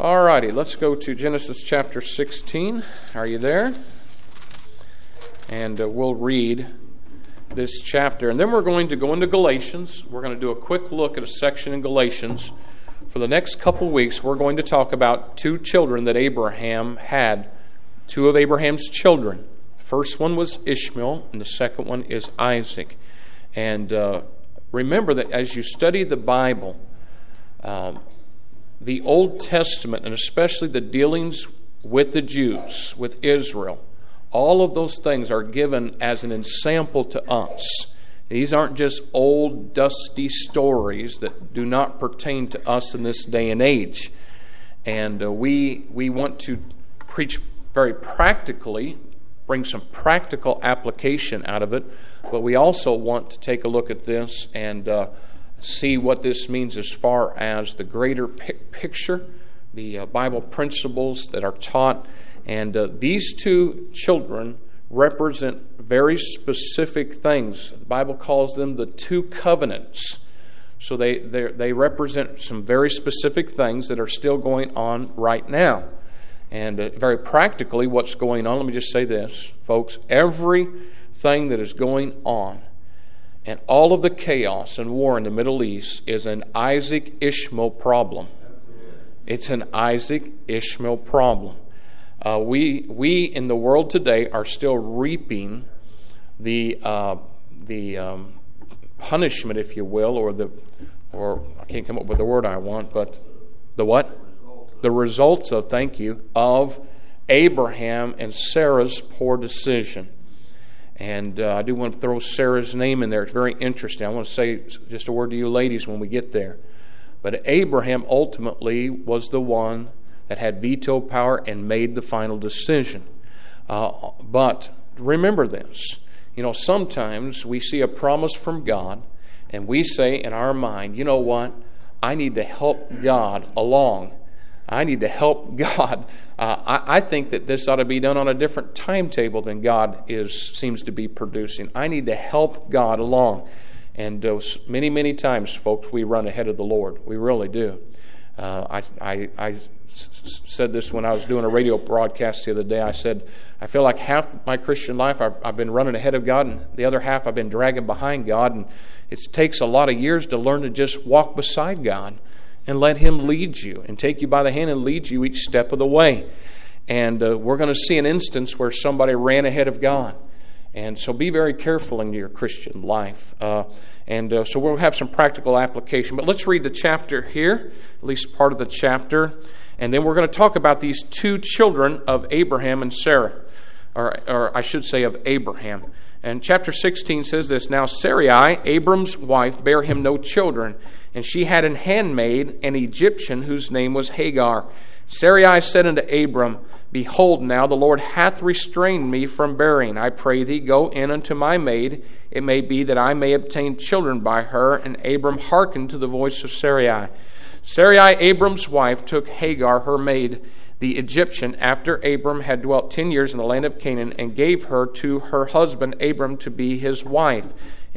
All righty, let's go to Genesis chapter 16. Are you there? And we'll read this chapter. And then we're going to go into Galatians. We're going to do a quick look at a section in Galatians. For the next couple weeks, we're going to talk about two children that Abraham had. Two of Abraham's children. The first one was Ishmael, and the second one is Isaac. And remember that as you study the Bible, the Old Testament, and especially the dealings with the Jews, with Israel, all of those things are given as an example to us. These aren't just old, dusty stories that do not pertain to us in this day and age. And we want to preach very practically, bring some practical application out of it, but we also want to take a look at this and see what this means as far as the greater picture, the Bible principles that are taught. And these two children represent very specific things. The Bible calls them the two covenants. So they represent some very specific things that are still going on right now. And very practically, what's going on, let me just say this, folks, everything that is going on and all of the chaos and war in the Middle East is an Isaac-Ishmael problem. It's an Isaac-Ishmael problem. We in the world today are still reaping the punishment, if you will, or I can't come up with the word I want, but the what? The results of Abraham and Sarah's poor decision. And I do want to throw Sarah's name in there. It's very interesting. I want to say just a word to you ladies when we get there. But Abraham ultimately was the one that had veto power and made the final decision. But remember this. You know, sometimes we see a promise from God and we say in our mind, you know what? I need to help God along. I need to help God. I think that this ought to be done on a different timetable than God seems to be producing. I need to help God along. And many, many times, folks, we run ahead of the Lord. We really do. I said this when I was doing a radio broadcast the other day. I said, I feel like half my Christian life I've been running ahead of God, and the other half I've been dragging behind God. And it takes a lot of years to learn to just walk beside God and let Him lead you and take you by the hand and lead you each step of the way. And we're going to see an instance where somebody ran ahead of God. And so be very careful in your Christian life. So we'll have some practical application. But let's read the chapter here, at least part of the chapter. And then we're going to talk about these two children of Abraham and Sarah. Or I should say of Abraham. And chapter 16 says this, Now Sarai, Abram's wife, bare him no children, and she had an handmaid, an Egyptian, whose name was Hagar. Sarai said unto Abram, Behold, now the Lord hath restrained me from bearing. I pray thee, go in unto my maid. It may be that I may obtain children by her. And Abram hearkened to the voice of Sarai. Sarai, Abram's wife, took Hagar, her maid, the Egyptian, after Abram had dwelt 10 years in the land of Canaan, and gave her to her husband Abram to be his wife.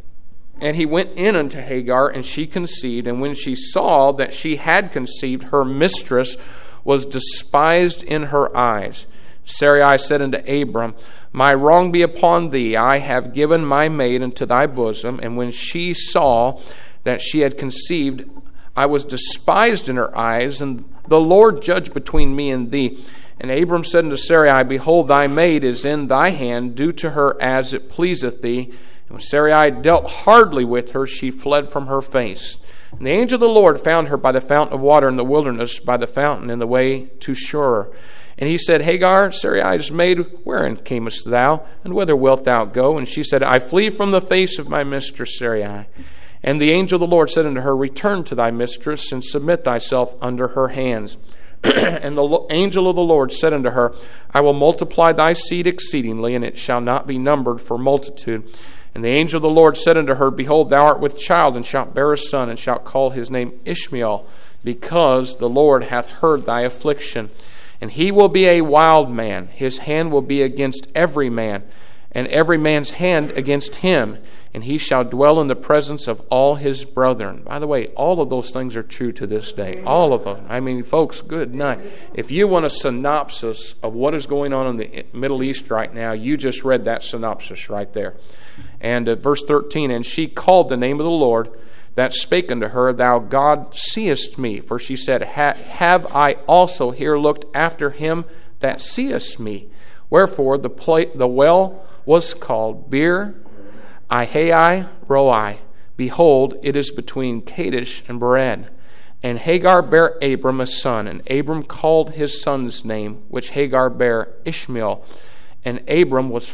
And he went in unto Hagar, and she conceived. And when she saw that she had conceived, her mistress was despised in her eyes. Sarai said unto Abram, My wrong be upon thee. I have given my maid into thy bosom. And when she saw that she had conceived, I was despised in her eyes, and the Lord judge between me and thee. And Abram said unto Sarai, Behold, thy maid is in thy hand. Do to her as it pleaseth thee. And when Sarai dealt hardly with her, she fled from her face. And the angel of the Lord found her by the fountain of water in the wilderness, by the fountain in the way to Shur. And he said, Hagar, Sarai's maid, wherein camest thou? And whither wilt thou go? And she said, I flee from the face of my mistress Sarai. And the angel of the Lord said unto her, Return to thy mistress, and submit thyself under her hands. And the angel of the Lord said unto her, I will multiply thy seed exceedingly, and it shall not be numbered for multitude. And the angel of the Lord said unto her, Behold, thou art with child, and shalt bear a son, and shalt call his name Ishmael, because the Lord hath heard thy affliction. And he will be a wild man, his hand will be against every man, and every man's hand against him, and he shall dwell in the presence of all his brethren. By the way, all of those things are true to this day. All of them. I mean, folks, good night. If you want a synopsis of what is going on in the Middle East right now, you just read that synopsis right there. And verse 13, and she called the name of the Lord that spake unto her, Thou God seest me. For she said, Have I also here looked after him that seest me? Wherefore the well was called Bir Ahai Roi. Behold, it is between Kadesh and Bered. And Hagar bare Abram a son, and Abram called his son's name, which Hagar bare, Ishmael. And Abram was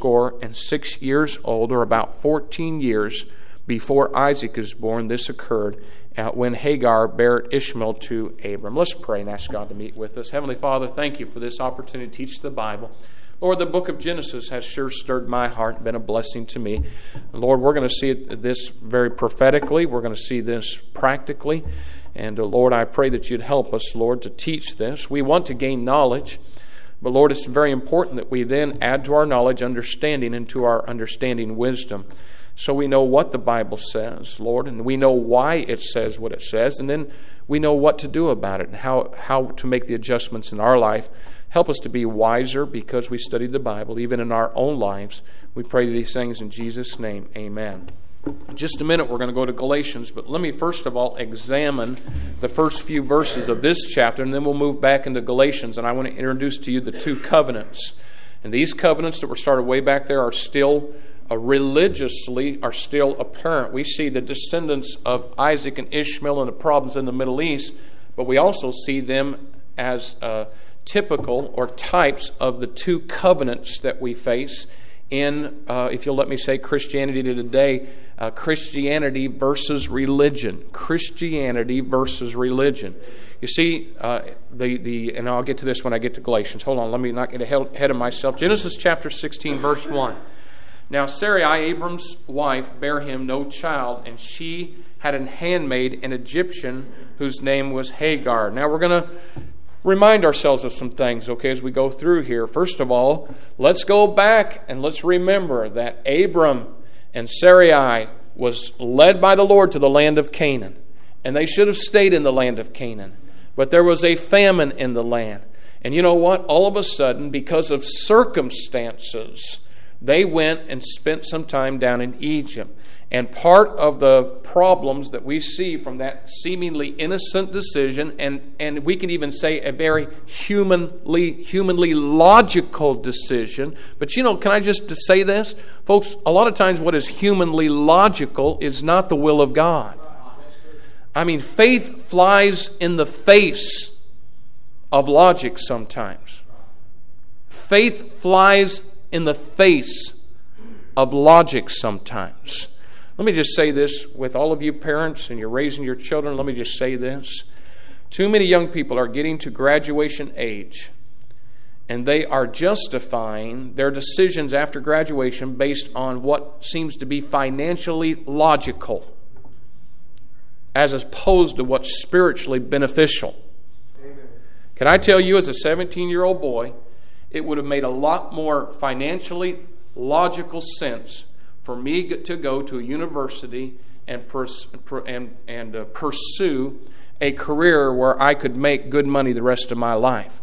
86 years old, or about 14 years, before Isaac is born. This occurred when Hagar bare Ishmael to Abram. Let's pray and ask God to meet with us. Heavenly Father, thank you for this opportunity to teach the Bible. Lord, the book of Genesis has sure stirred my heart and been a blessing to me. Lord, we're going to see this very prophetically. We're going to see this practically. And Lord, I pray that you'd help us, Lord, to teach this. We want to gain knowledge. But Lord, it's very important that we then add to our knowledge understanding, and to our understanding wisdom. So we know what the Bible says, Lord, and we know why it says what it says, and then we know what to do about it and how to make the adjustments in our life. Help us to be wiser because we studied the Bible, even in our own lives. We pray these things in Jesus' name. Amen. In just a minute, we're going to go to Galatians, but let me first of all examine the first few verses of this chapter, and then we'll move back into Galatians, and I want to introduce to you the two covenants. And these covenants that were started way back there are still religiously are still apparent. We see the descendants of Isaac and Ishmael and the problems in the Middle East, but we also see them as typical or types of the two covenants that we face in, if you'll let me say, Christianity today. Christianity versus religion. Christianity versus religion. You see, and I'll get to this when I get to Galatians. Hold on, let me not get ahead of myself. Genesis chapter 16, verse 1. Now Sarai, Abram's wife, bare him no child, and she had an handmaid, an Egyptian, whose name was Hagar. Now we're going to remind ourselves of some things, okay, as we go through here. First of all, let's go back and let's remember that Abram and Sarai was led by the Lord to the land of Canaan. And they should have stayed in the land of Canaan. But there was a famine in the land. And you know what? All of a sudden, because of circumstances, they went and spent some time down in Egypt. And part of the problems that we see from that seemingly innocent decision, and we can even say a very humanly logical decision. But you know, can I just say this? Folks, a lot of times what is humanly logical is not the will of God. I mean, faith flies in the face of logic sometimes. Faith flies in the face of logic sometimes. Let me just say this with all of you parents and you're raising your children. Let me just say this. Too many young people are getting to graduation age, and they are justifying their decisions after graduation based on what seems to be financially logical as opposed to what's spiritually beneficial. Amen. Can I tell you, as a 17-year-old boy, it would have made a lot more financially logical sense for me to go to a university and pursue a career where I could make good money the rest of my life.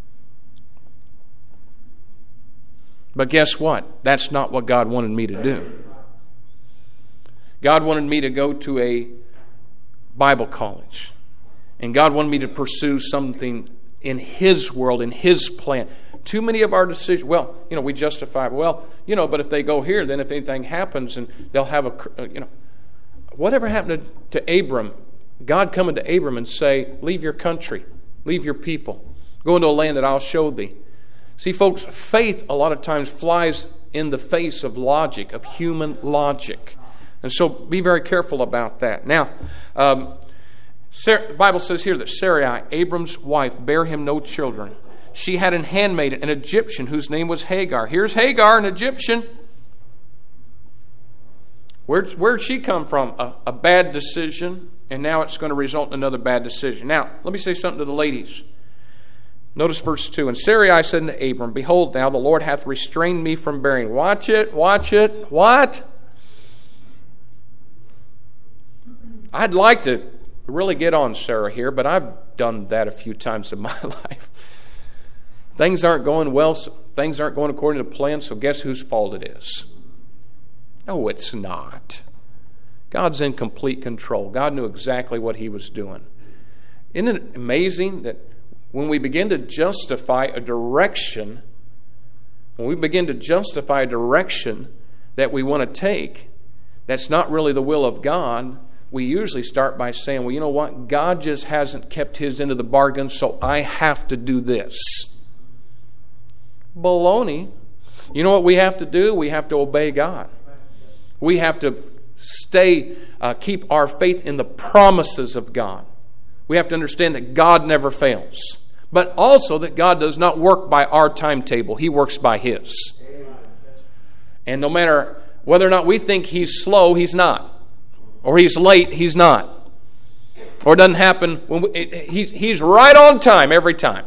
But guess what? That's not what God wanted me to do. God wanted me to go to a Bible college. And God wanted me to pursue something in His world, in His plan. Too many of our decisions, we justify, but if they go here, then if anything happens and they'll have whatever happened to Abram, God coming to Abram and say, leave your country, leave your people, go into a land that I'll show thee. See, folks, faith a lot of times flies in the face of logic, of human logic. And so be very careful about that. Now, the Bible says here that Sarai, Abram's wife, bare him no children. She had an handmaid, an Egyptian, whose name was Hagar. Here's Hagar, an Egyptian. Where'd she come from? A bad decision, and now it's going to result in another bad decision. Now, let me say something to the ladies. Notice verse 2. And Sarai said unto Abram, Behold, now the Lord hath restrained me from bearing. Watch it, watch it. What? I'd like to really get on Sarah here, but I've done that a few times in my life. Things aren't going well. Things aren't going according to plan, so guess whose fault it is? No, it's not. God's in complete control. God knew exactly what He was doing. Isn't it amazing that when we begin to justify a direction, that we want to take, that's not really the will of God, we usually start by saying, well, you know what? God just hasn't kept His end of the bargain, so I have to do this. Baloney. You know what we have to do? We have to obey God. We have to keep our faith in the promises of God. We have to understand that God never fails. But also that God does not work by our timetable. He works by His. And no matter whether or not we think He's slow, He's not. Or He's late, He's not. Or it doesn't happen when He's right on time every time.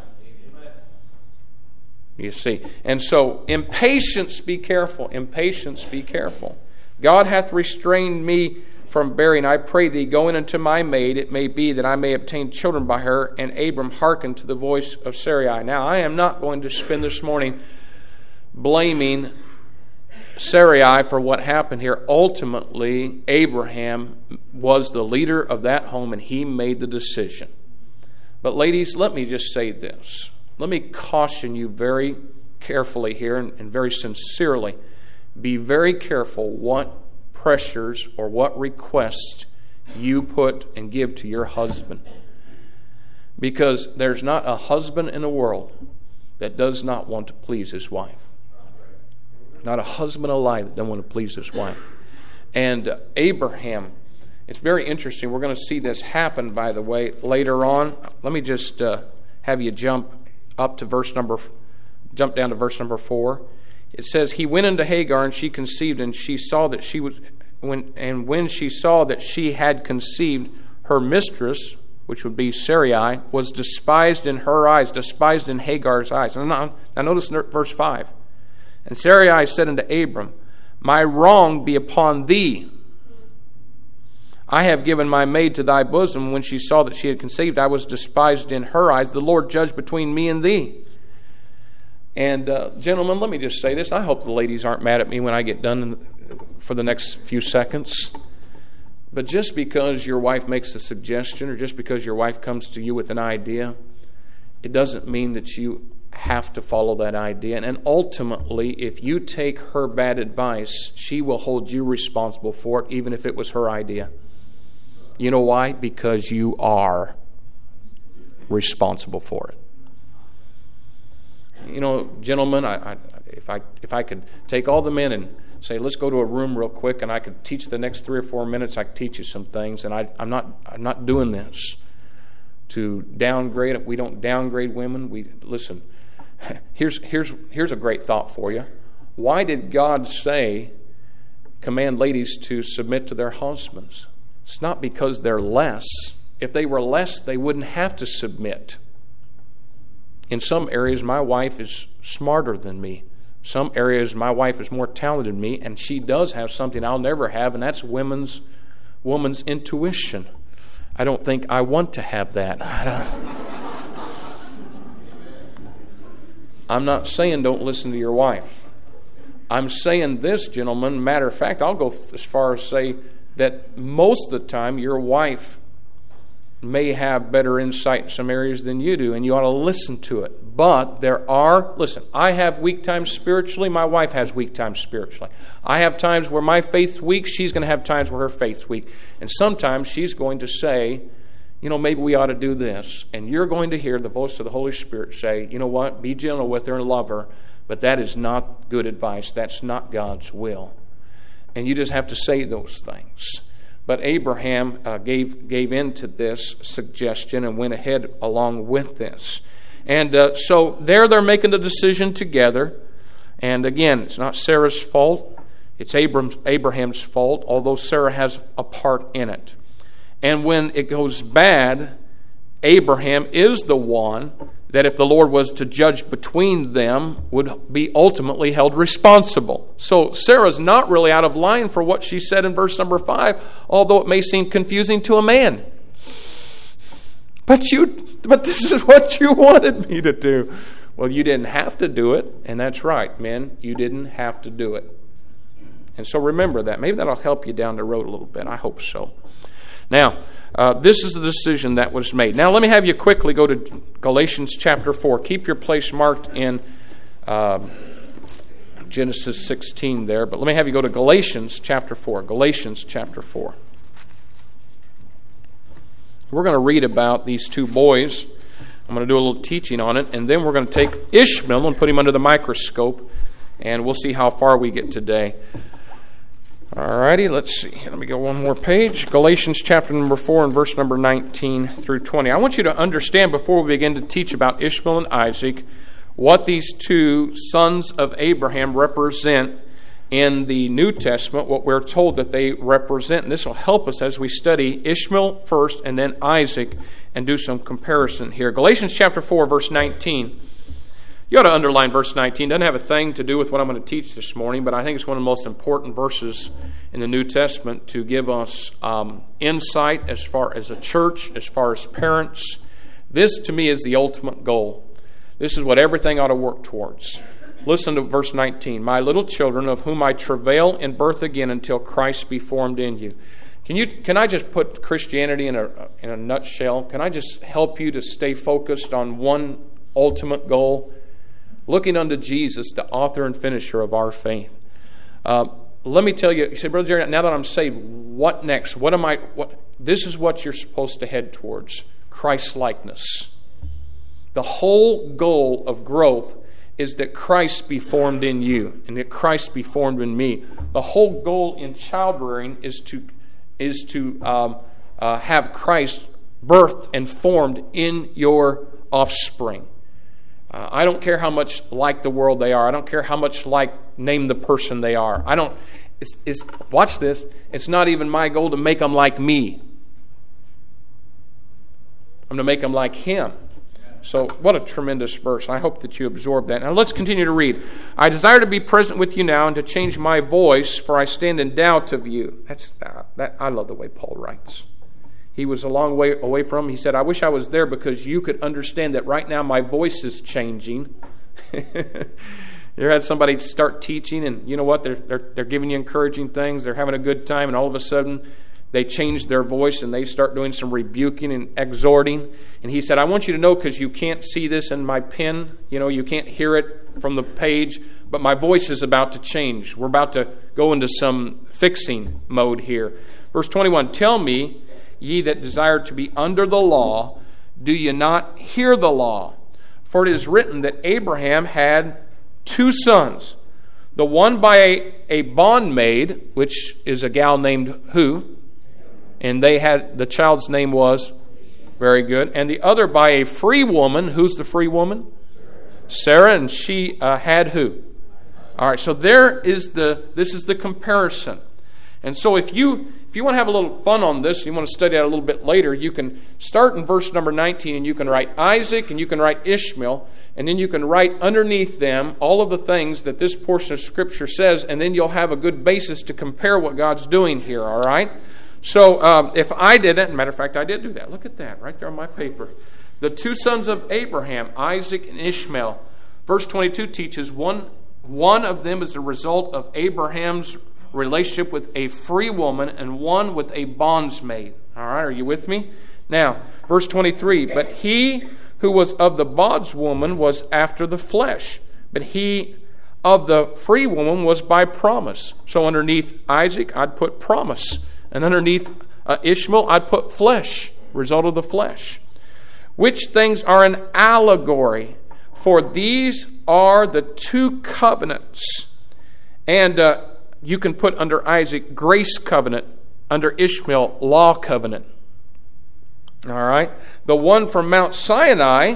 You see. And so, impatience, be careful. Impatience, be careful. God hath restrained me from bearing. I pray thee, go in unto my maid. It may be that I may obtain children by her. And Abram hearkened to the voice of Sarai. Now, I am not going to spend this morning blaming Sarai for what happened here. Ultimately, Abraham was the leader of that home, and he made the decision. But ladies, let me just say this. Let me caution you very carefully here and very sincerely. Be very careful what pressures or what requests you put and give to your husband. Because there's not a husband in the world that does not want to please his wife. Not a husband alive that doesn't want to please his wife. And Abraham, it's very interesting. We're going to see this happen, by the way, later on. Let me just have you jump down to verse number 4. It says, he went into Hagar, and she conceived, and she saw that she was, when she saw that she had conceived, her mistress, which would be Sarai, was despised in her eyes, despised in Hagar's eyes. Now notice verse 5. And Sarai said unto Abram, my wrong be upon thee. I have given my maid to thy bosom. When she saw that she had conceived, I was despised in her eyes. The Lord judge between me and thee. And gentlemen, let me just say this. I hope the ladies aren't mad at me when I get done for the next few seconds. But just because your wife makes a suggestion, or just because your wife comes to you with an idea, it doesn't mean that you have to follow that idea. And ultimately, if you take her bad advice, she will hold you responsible for it, even if it was her idea. You know why? Because you are responsible for it. You know, gentlemen, if I could take all the men and say, let's go to a room real quick, and I could teach the next 3 or 4 minutes, I could teach you some things, and I'm not doing this to downgrade it. We don't downgrade women. Listen. Here's a great thought for you. Why did God command ladies to submit to their husbands? It's not because they're less. If they were less, they wouldn't have to submit. In some areas, my wife is smarter than me. Some areas, my wife is more talented than me, and she does have something I'll never have, and that's woman's intuition. I don't think I want to have that. I'm not saying don't listen to your wife. I'm saying this, gentlemen. Matter of fact, I'll go as far as say that most of the time your wife may have better insight in some areas than you do, and you ought to listen to it. But I have weak times spiritually. My wife has weak times spiritually. I have times where my faith's weak. She's going to have times where her faith's weak. And sometimes she's going to say, you know, maybe we ought to do this. And you're going to hear the voice of the Holy Spirit say, you know what, be gentle with her and love her, but that is not good advice. That's not God's will. And you just have to say those things. But Abraham gave in to this suggestion and went ahead along with this. And so they're making the decision together. And again, it's not Sarah's fault. It's Abraham's fault, although Sarah has a part in it. And when it goes bad, Abraham is the one that if the Lord was to judge between them, would be ultimately held responsible. So Sarah's not really out of line for what she said in verse number 5, although it may seem confusing to a man. But this is what you wanted me to do. Well, you didn't have to do it, and that's right, men. You didn't have to do it. And so remember that. Maybe that'll help you down the road a little bit. I hope so. Now, this is the decision that was made. Now, let me have you quickly go to Galatians chapter 4. Keep your place marked in Genesis 16 there, but let me have you go to Galatians chapter 4. Galatians chapter 4. We're going to read about these two boys. I'm going to do a little teaching on it, and then we're going to take Ishmael and put him under the microscope, and we'll see how far we get today. All righty, let's see. Let me go one more page. Galatians chapter number 4 and verse number 19 through 20. I want you to understand before we begin to teach about Ishmael and Isaac what these two sons of Abraham represent in the New Testament, what we're told that they represent. And this will help us as we study Ishmael first and then Isaac and do some comparison here. Galatians chapter 4, verse 19. You ought to underline verse 19. It doesn't have a thing to do with what I'm going to teach this morning, but I think it's one of the most important verses in the New Testament to give us insight as far as a church, as far as parents. This, to me, is the ultimate goal. This is what everything ought to work towards. Listen to verse 19. My little children, of whom I travail in birth again until Christ be formed in you. Can I just put Christianity in a nutshell? Can I just help you to stay focused on one ultimate goal? Looking unto Jesus, the author and finisher of our faith. Let me tell you, you say, Brother Jerry, now that I'm saved, what next? This is what you're supposed to head towards. Christ-likeness. The whole goal of growth is that Christ be formed in you and that Christ be formed in me. The whole goal in child rearing is to have Christ birthed and formed in your offspring. I don't care how much like the world they are. I don't care how much like name the person they are. Watch this. It's not even my goal to make them like me. I'm to make them like Him. So what a tremendous verse. I hope that you absorb that. Now let's continue to read. I desire to be present with you now and to change my voice, for I stand in doubt of you. I love the way Paul writes. He was a long way away from him. He said, I wish I was there because you could understand that right now my voice is changing. You ever had somebody start teaching and you know what? They're giving you encouraging things. They're having a good time and all of a sudden they change their voice and they start doing some rebuking and exhorting. And he said, I want you to know because you can't see this in my pen. You can't hear it from the page. But my voice is about to change. We're about to go into some fixing mode here. Verse 21, tell me, ye that desire to be under the law, do ye not hear the law? For it is written that Abraham had two sons, the one by a bondmaid, which is a gal named who? And the child's name was, very good, and the other by a free woman. Who's the free woman? Sarah, and she had who? All right, so this is the comparison. And so if you want to have a little fun on this, you want to study it a little bit later, you can start in verse number 19 and you can write Isaac and you can write Ishmael, and then you can write underneath them all of the things that this portion of Scripture says, and then you'll have a good basis to compare what God's doing here, all right? So if I did it, matter of fact, I did do that. Look at that right there on my paper. The two sons of Abraham, Isaac and Ishmael. Verse 22 teaches one of them is the result of Abraham's relationship with a free woman and one with a bondsmaid. All right, are you with me? Now, verse 23, but he who was of the bondswoman was after the flesh, but he of the free woman was by promise. So underneath Isaac, I'd put promise. And underneath Ishmael, I'd put flesh, result of the flesh. Which things are an allegory, for these are the two covenants. And you can put under Isaac grace covenant, under Ishmael law covenant. All right. The one from Mount Sinai,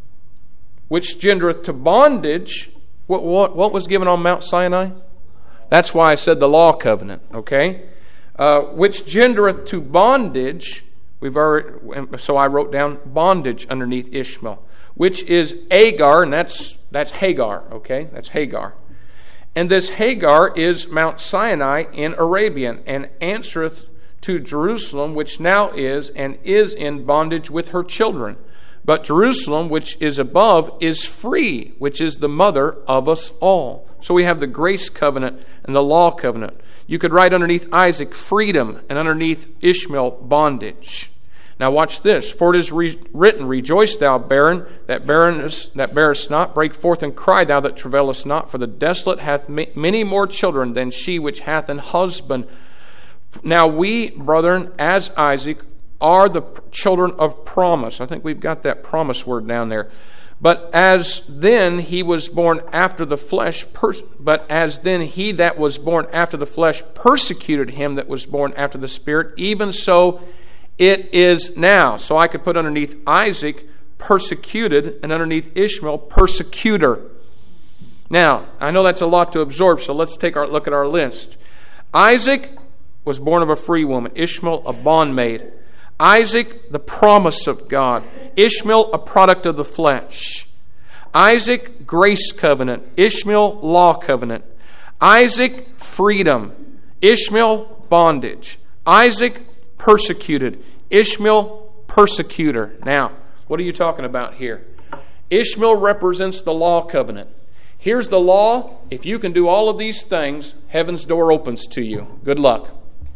which gendereth to bondage. What was given on Mount Sinai? That's why I said the law covenant. Okay. Which gendereth to bondage. So I wrote down bondage underneath Ishmael. which is Agar, and that's Hagar, okay? That's Hagar. And this Hagar is Mount Sinai in Arabia, and answereth to Jerusalem, which now is and is in bondage with her children. But Jerusalem, which is above, is free, which is the mother of us all. So we have the grace covenant and the law covenant. You could write underneath Isaac, freedom, and underneath Ishmael, bondage. Now watch this. For it is written, rejoice thou barren, that bearest not, break forth and cry thou that travailest not, for the desolate hath many more children than she which hath an husband. Now we, brethren, as Isaac, are the children of promise. I think we've got that promise word down there. But as then he was born after the flesh, he that was born after the flesh persecuted him that was born after the Spirit, even so it is now. So I could put underneath Isaac, persecuted, and underneath Ishmael, persecutor. Now, I know that's a lot to absorb, so let's take a look at our list. Isaac was born of a free woman. Ishmael, a bondmaid. Isaac, the promise of God. Ishmael, a product of the flesh. Isaac, grace covenant. Ishmael, law covenant. Isaac, freedom. Ishmael, bondage. Isaac, persecuted. Ishmael, persecutor. Now, what are you talking about here? Ishmael represents the law covenant. Here's the law. If you can do all of these things, heaven's door opens to you. Good luck.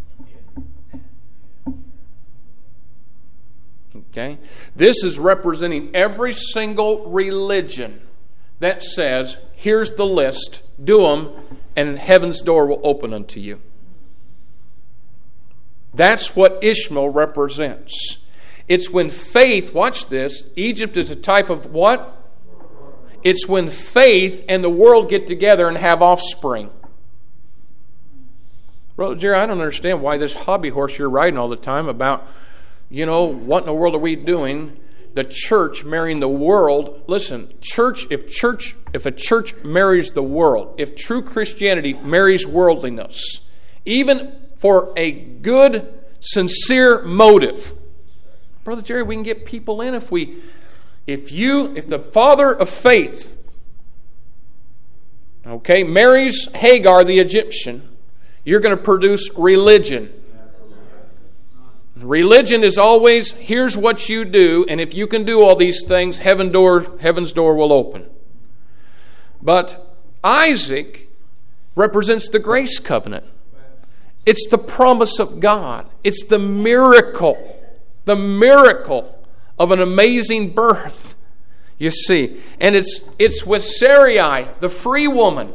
Okay? This is representing every single religion that says, here's the list, do them, and heaven's door will open unto you. That's what Ishmael represents. It's when faith, watch this, Egypt is a type of what? It's when faith and the world get together and have offspring. Brother Jerry, I don't understand why this hobby horse you're riding all the time about, what in the world are we doing? The church marrying the world. Listen, if a church marries the world, if true Christianity marries worldliness, even for a good, sincere motive, Brother Jerry, we can get people in if the father of faith, marries Hagar the Egyptian, you're going to produce religion. Religion is always, here's what you do, and if you can do all these things, heaven's door will open. But Isaac represents the grace covenant. It's the promise of God. It's the miracle of an amazing birth, you see. And it's with Sarai, the free woman.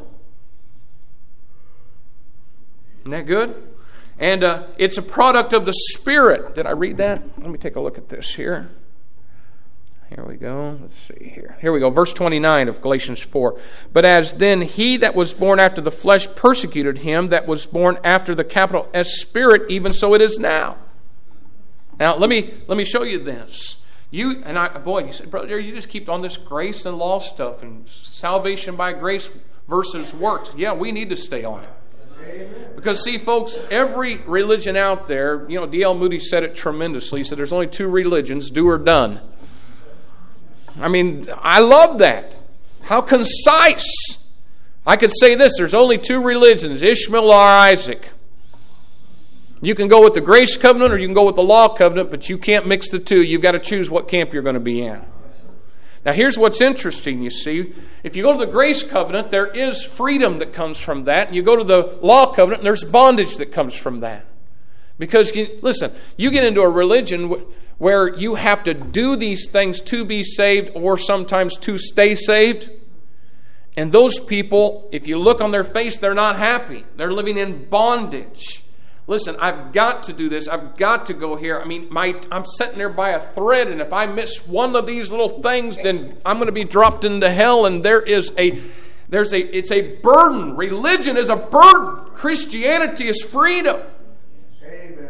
Isn't that good? And it's a product of the Spirit. Did I read that? Let me take a look at this here. Here we go. Let's see here. Here we go. Verse 29 of Galatians 4. But as then he that was born after the flesh persecuted him that was born after the capital S Spirit, even so it is now. Now let me show you this. You said, Brother Jerry, you just keep on this grace and law stuff and salvation by grace versus works. Yeah, we need to stay on it. Because see, folks, every religion out there, D.L. Moody said it tremendously. He said there's only two religions, do or done. I mean, I love that. How concise. I could say this, there's only two religions, Ishmael or Isaac. You can go with the grace covenant or you can go with the law covenant, but you can't mix the two. You've got to choose what camp you're going to be in. Now here's what's interesting, you see. If you go to the grace covenant, there is freedom that comes from that. And you go to the law covenant, and there's bondage that comes from that. Because, listen, you get into a religion where you have to do these things to be saved or sometimes to stay saved. And those people, if you look on their face, they're not happy. They're living in bondage. Listen, I've got to do this. I've got to go here. I mean, I'm sitting there by a thread, and if I miss one of these little things, then I'm going to be dropped into hell. And it's a burden. Religion is a burden. Christianity is freedom. Amen.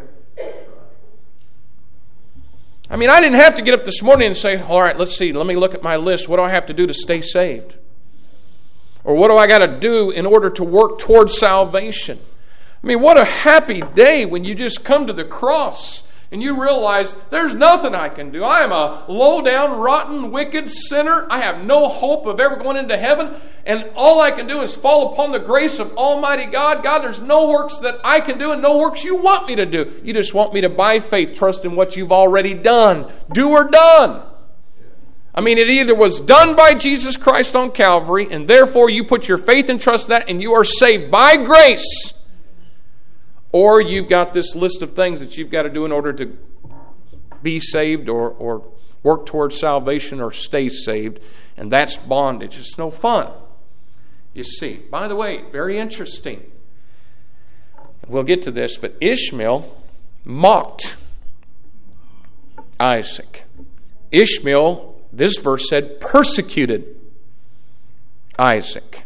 I mean, I didn't have to get up this morning and say, all right, let's see. Let me look at my list. What do I have to do to stay saved? Or what do I got to do in order to work towards salvation? I mean, what a happy day when you just come to the cross. and you realize there's nothing I can do. I am a low-down, rotten, wicked sinner. I have no hope of ever going into heaven, and all I can do is fall upon the grace of Almighty God. God, there's no works that I can do and no works you want me to do. You just want me to, by faith, trust in what you've already done. Do or done. I mean, it either was done by Jesus Christ on Calvary, and therefore you put your faith and trust in that, and you are saved by grace. Or you've got this list of things that you've got to do in order to be saved or work towards salvation or stay saved. And that's bondage. It's no fun. You see. By the way, very interesting. We'll get to this, but Ishmael mocked Isaac. Ishmael, this verse said, persecuted Isaac.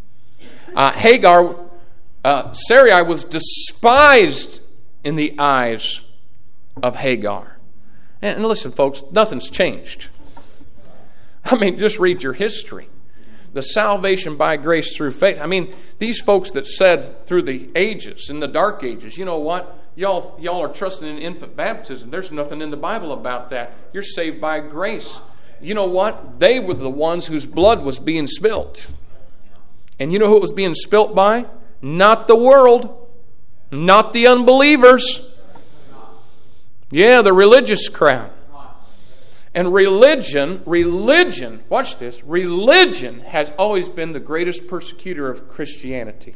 Sarai was despised in the eyes of Hagar. And listen, folks, nothing's changed. I mean, just read your history. The salvation by grace through faith. I mean, these folks that said through the ages, in the dark ages, you know what? Y'all are trusting in infant baptism. There's nothing in the Bible about that. You're saved by grace. You know what? They were the ones whose blood was being spilt. And you know who it was being spilt by? Not the world. Not the unbelievers. Yeah, the religious crowd. And religion, watch this, religion has always been the greatest persecutor of Christianity.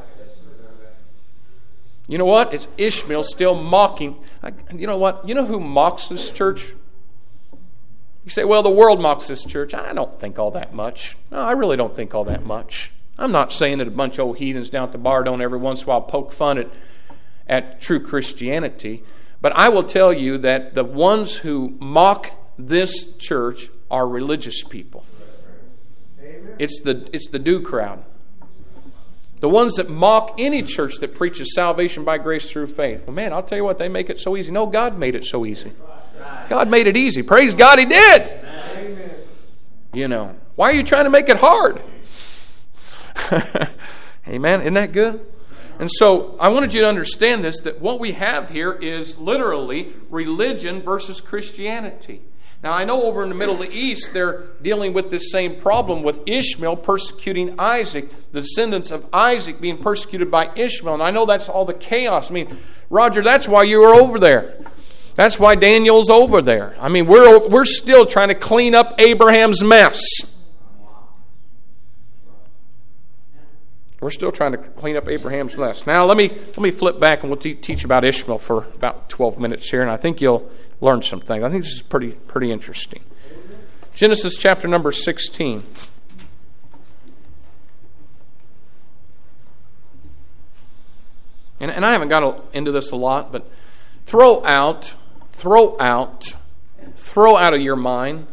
You know what? It's Ishmael still mocking. You know what? You know who mocks this church? You say, well, the world mocks this church. I don't think all that much. No, I really don't think all that much. I'm not saying that a bunch of old heathens down at the bar don't every once in a while poke fun at true Christianity. But I will tell you that the ones who mock this church are religious people. It's the do crowd. The ones that mock any church that preaches salvation by grace through faith. Well, man, I'll tell you what, they make it so easy. No, God made it so easy. God made it easy. Praise God, He did. Amen. You know, why are you trying to make it hard? Amen. Isn't that good? And so I wanted you to understand this, that what we have here is literally religion versus Christianity. Now, I know over in the Middle East, they're dealing with this same problem with Ishmael persecuting Isaac, the descendants of Isaac being persecuted by Ishmael. And I know that's all the chaos. I mean, Roger, that's why you were over there. That's why Daniel's over there. I mean, we're still trying to clean up Abraham's mess. We're still trying to clean up Abraham's mess. Now, let me flip back and we'll teach about Ishmael for about 12 minutes here, and I think you'll learn some things. I think this is pretty interesting. Genesis chapter number 16. And I haven't got into this a lot, but throw out of your mind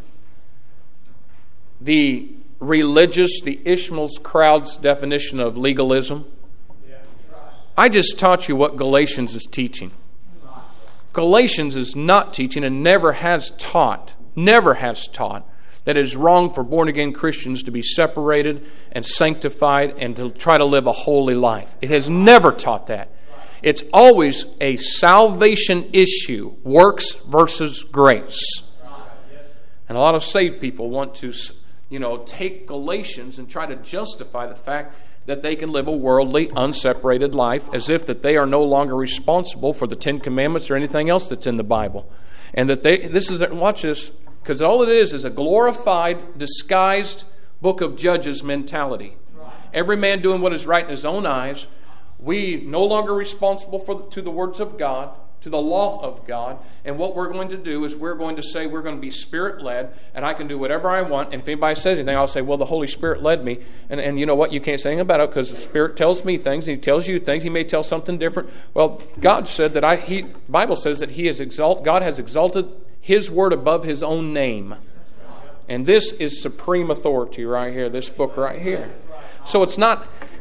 the Ishmael's crowd's definition of legalism. I just taught you what Galatians is teaching. Galatians is not teaching and never has taught that it is wrong for born-again Christians to be separated and sanctified and to try to live a holy life. It has never taught that. It's always a salvation issue, works versus grace. And a lot of saved people want to, take Galatians and try to justify the fact that they can live a worldly, unseparated life as if that they are no longer responsible for the Ten Commandments or anything else that's in the Bible. And that watch this, because all it is a glorified, disguised book of Judges mentality. Every man doing what is right in his own eyes. We no longer responsible to the words of God, to the law of God. And what we're going to do is we're going to say we're going to be Spirit-led, and I can do whatever I want. And if anybody says anything, I'll say, well, the Holy Spirit led me. And you know what? You can't say anything about it because the Spirit tells me things, and He tells you things. He may tell something different. Well, God said that the Bible says that God has exalted His word above His own name. And this is supreme authority right here, this book right here. So it's not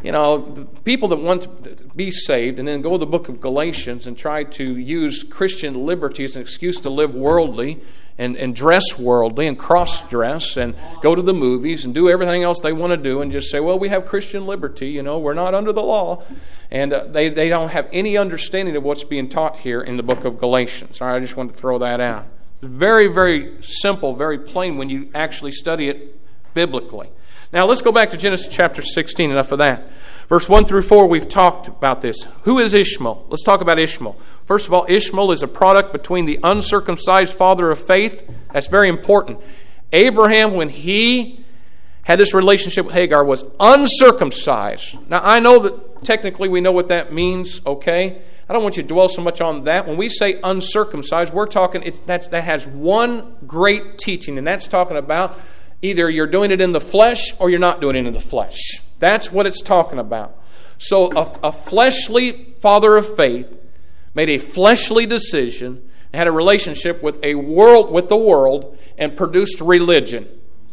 the people that want to be saved and then go to the book of Galatians and try to use Christian liberty as an excuse to live worldly and dress worldly and cross-dress and go to the movies and do everything else they want to do and just say, well, we have Christian liberty, we're not under the law. And they don't have any understanding of what's being taught here in the book of Galatians. All right, I just want to throw that out. Very, very simple, very plain when you actually study it biblically. Now, let's go back to Genesis chapter 16. Enough of that. Verse 1 through 4, we've talked about this. Who is Ishmael? Let's talk about Ishmael. First of all, Ishmael is a product between the uncircumcised father of faith. That's very important. Abraham, when he had this relationship with Hagar, was uncircumcised. Now, I know that technically we know what that means, okay? I don't want you to dwell so much on that. When we say uncircumcised, we're talking, that has one great teaching, and that's talking about either you're doing it in the flesh or you're not doing it in the flesh. That's what it's talking about. So a fleshly father of faith made a fleshly decision, had a relationship with the world, and produced religion.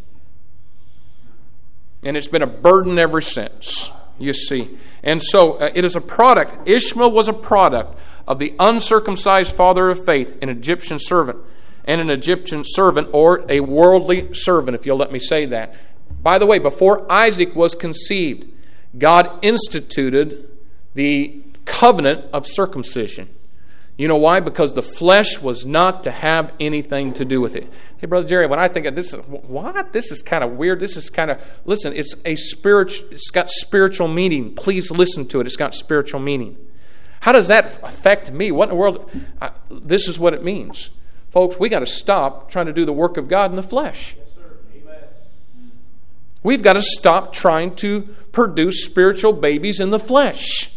And it's been a burden ever since, you see. And so it is a product. Ishmael was a product of the uncircumcised father of faith, an Egyptian servant. And an Egyptian servant, or a worldly servant, if you'll let me say that. By the way, before Isaac was conceived, God instituted the covenant of circumcision. You know why? Because the flesh was not to have anything to do with it. Hey, Brother Jerry, when I think of this, what? This is kind of weird. This is kind of, listen, it's got spiritual meaning. Please listen to it. It's got spiritual meaning. How does that affect me? What in the world? This is what it means. Folks, we got to stop trying to do the work of God in the flesh. Yes, sir. Amen. We've got to stop trying to produce spiritual babies in the flesh.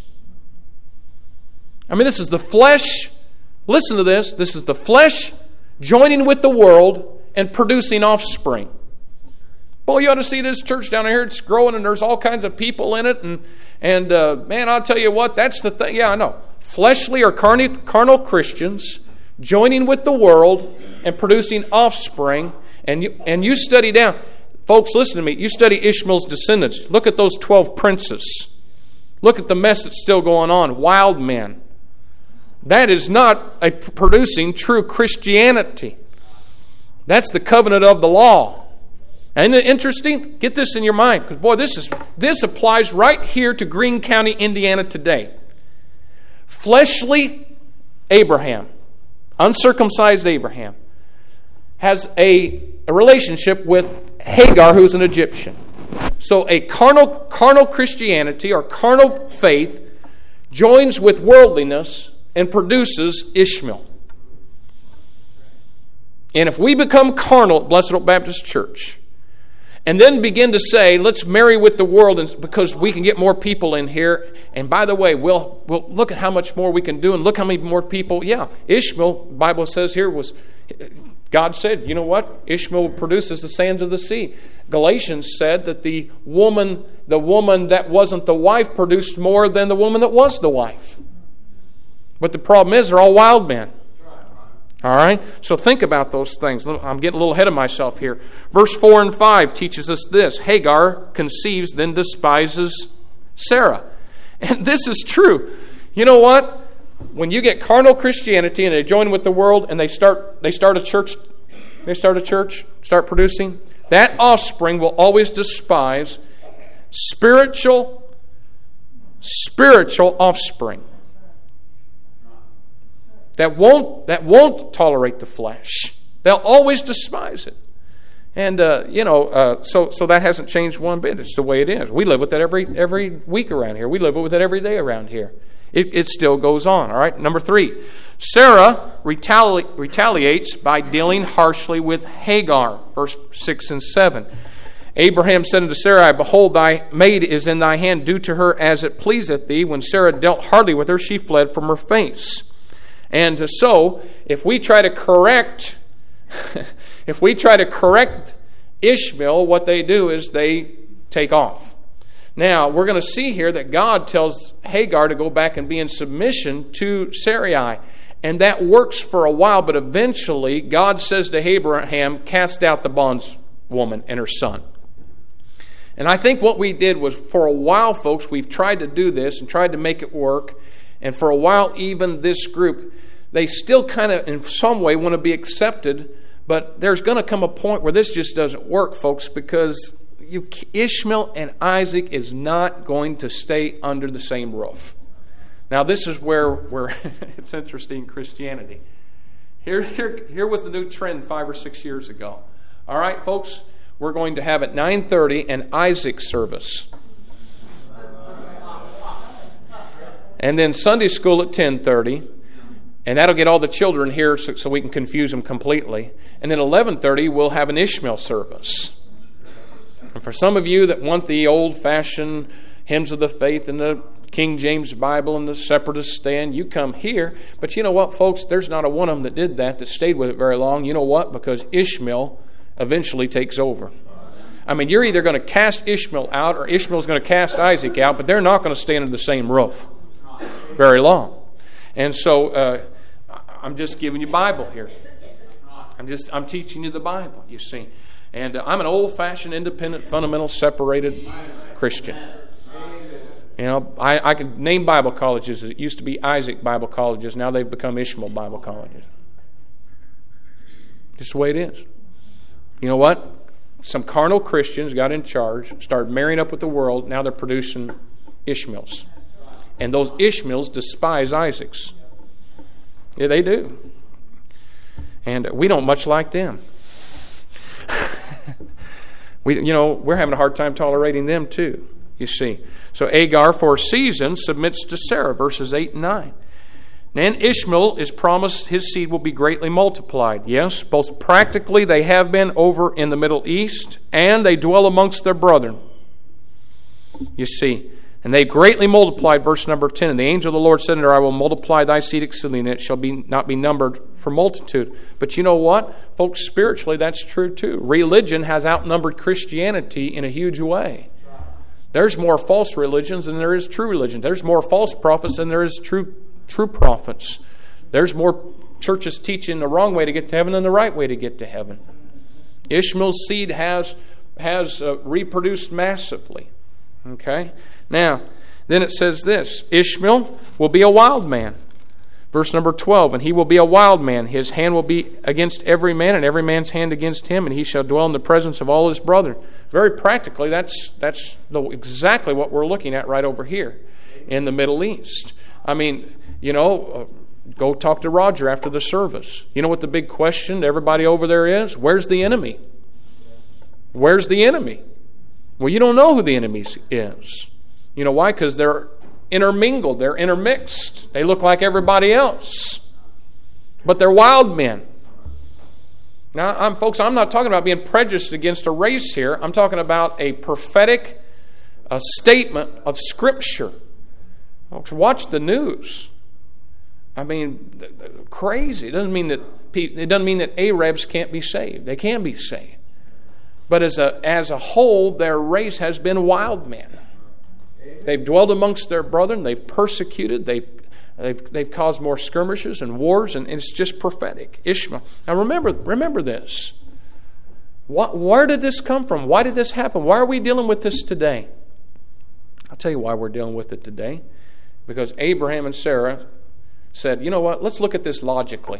I mean, this is the flesh. Listen to this. This is the flesh joining with the world and producing offspring. Boy, you ought to see this church down here. It's growing and there's all kinds of people in it. And man, I'll tell you what, that's the thing. Yeah, I know. Fleshly or carnal Christians joining with the world and producing offspring. And you study down. Folks, listen to me. You study Ishmael's descendants. Look at those 12 princes. Look at the mess that's still going on. Wild men. That is not producing true Christianity. That's the covenant of the law. Isn't it interesting? Get this in your mind. Because, boy, this applies right here to Greene County, Indiana today. Fleshly Abraham, uncircumcised Abraham, has a relationship with Hagar, who's an Egyptian. So a carnal Christianity or carnal faith joins with worldliness and produces Ishmael. And if we become carnal at Blessed Hope Baptist Church and then begin to say, let's marry with the world because we can get more people in here, and by the way, we'll look at how much more we can do and look how many more people. Yeah, Ishmael, the Bible says here, God said, you know what? Ishmael produces the sands of the sea. Galatians said that the woman that wasn't the wife produced more than the woman that was the wife. But the problem is they're all wild men. All right? So think about those things. I'm getting a little ahead of myself here. Verse 4 and 5 teaches us this. Hagar conceives, then despises Sarah. And this is true. You know what? When you get carnal Christianity and they join with the world and they start a church, start producing, that offspring will always despise spiritual offspring. That won't tolerate the flesh. They'll always despise it. And, so that hasn't changed one bit. It's the way it is. We live with it every week around here. We live with it every day around here. It still goes on. All right. Number 3, Sarah retaliates by dealing harshly with Hagar. Verse 6 and 7. Abraham said unto Sarai, behold, thy maid is in thy hand. Do to her as it pleaseth thee. When Sarah dealt hardly with her, she fled from her face. And so, if we try to correct Ishmael, what they do is they take off. Now, we're going to see here that God tells Hagar to go back and be in submission to Sarai. And that works for a while, but eventually God says to Abraham, cast out the bondswoman and her son. And I think what we did was, for a while, folks, we've tried to do this and tried to make it work. And for a while, even this group, they still kind of, in some way, want to be accepted. But there's going to come a point where this just doesn't work, folks, because Ishmael and Isaac is not going to stay under the same roof. Now, this is where it's interesting in Christianity. Here was the new trend 5 or 6 years ago. All right, folks, we're going to have at 9:30 an Isaac service. And then Sunday school at 10:30. And that'll get all the children here so we can confuse them completely. And then 11:30 we'll have an Ishmael service. And for some of you that want the old-fashioned hymns of the faith and the King James Bible and the separatist stand, you come here. But you know what, folks? There's not a one of them that did that stayed with it very long. You know what? Because Ishmael eventually takes over. I mean, you're either going to cast Ishmael out or Ishmael's going to cast Isaac out, but they're not going to stay under the same roof very long. And so I'm just giving you Bible here. I'm teaching you the Bible, you see. And I'm an old-fashioned, independent, fundamental, separated Christian. You know, I could name Bible colleges. It used to be Isaac Bible colleges. Now they've become Ishmael Bible colleges. Just the way it is. You know what? Some carnal Christians got in charge, started marrying up with the world. Now they're producing Ishmaels. And those Ishmaels despise Isaacs. Yeah, they do. And we don't much like them. We're having a hard time tolerating them too, you see. So Agar for a season submits to Sarah, verses 8 and 9. Then Ishmael is promised his seed will be greatly multiplied. Yes, both practically they have been over in the Middle East, and they dwell amongst their brethren. You see, and they greatly multiplied, verse number 10. And the angel of the Lord said unto her, I will multiply thy seed exceedingly, and it shall not be numbered for multitude. But you know what? Folks, spiritually that's true too. Religion has outnumbered Christianity in a huge way. There's more false religions than there is true religion. There's more false prophets than there is true prophets. There's more churches teaching the wrong way to get to heaven than the right way to get to heaven. Ishmael's seed has reproduced massively. Okay? Now, then it says this, Ishmael will be a wild man. Verse number 12, and he will be a wild man. His hand will be against every man, and every man's hand against him, and he shall dwell in the presence of all his brethren. Very practically, that's exactly what we're looking at right over here in the Middle East. I mean, go talk to Roger after the service. You know what the big question to everybody over there is? Where's the enemy? Where's the enemy? Well, you don't know who the enemy is. You know why? Because they're intermingled. They're intermixed. They look like everybody else. But they're wild men. Now, I'm not talking about being prejudiced against a race here. I'm talking about a prophetic statement of Scripture. Folks, watch the news. I mean, crazy. It doesn't mean that Arabs can't be saved. They can be saved. But as a whole, their race has been wild men. They've dwelled amongst their brethren. They've persecuted. They've caused more skirmishes and wars, and it's just prophetic. Ishmael. Now remember this. Where did this come from? Why did this happen? Why are we dealing with this today? I'll tell you why we're dealing with it today. Because Abraham and Sarah said, you know what? Let's look at this logically.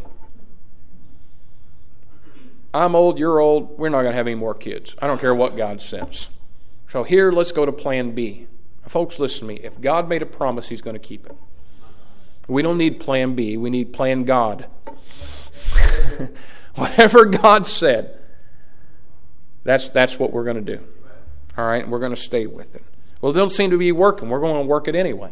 I'm old, you're old, we're not going to have any more kids. I don't care what God says. So here, let's go to plan B. Folks, listen to me. If God made a promise, He's going to keep it. We don't need plan B. We need plan God. Whatever God said, that's what we're going to do. All right? And we're going to stay with it. Well, it don't seem to be working. We're going to work it anyway.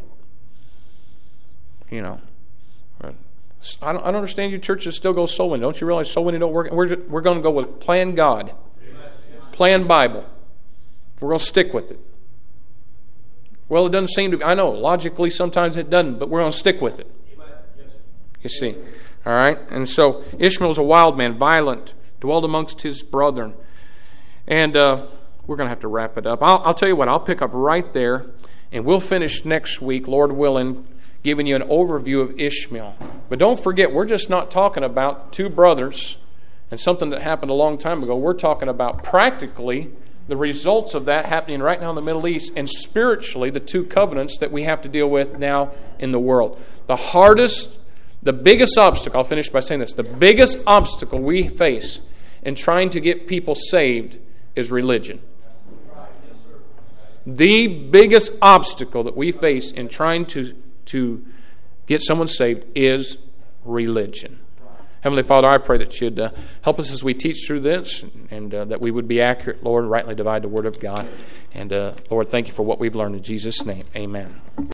I don't understand you churches still go soul winning. Don't you realize soul winning don't work? We're going to go with plan God. Plan Bible. We're going to stick with it. Well, it doesn't seem to be. I know, logically sometimes it doesn't, but we're going to stick with it. You see. All right? And so Ishmael's a wild man, violent, dwelled amongst his brethren. And we're going to have to wrap it up. I'll tell you what, I'll pick up right there, and we'll finish next week, Lord willing, giving you an overview of Ishmael. But don't forget, we're just not talking about two brothers and something that happened a long time ago. We're talking about practically the results of that happening right now in the Middle East, and spiritually the two covenants that we have to deal with now in the world. The biggest obstacle, I'll finish by saying this, the biggest obstacle we face in trying to get people saved is religion. The biggest obstacle that we face in trying to get someone saved is religion. Heavenly Father, I pray that you'd help us as we teach through this, and that we would be accurate, Lord, and rightly divide the Word of God. And Lord, thank you for what we've learned in Jesus' name. Amen.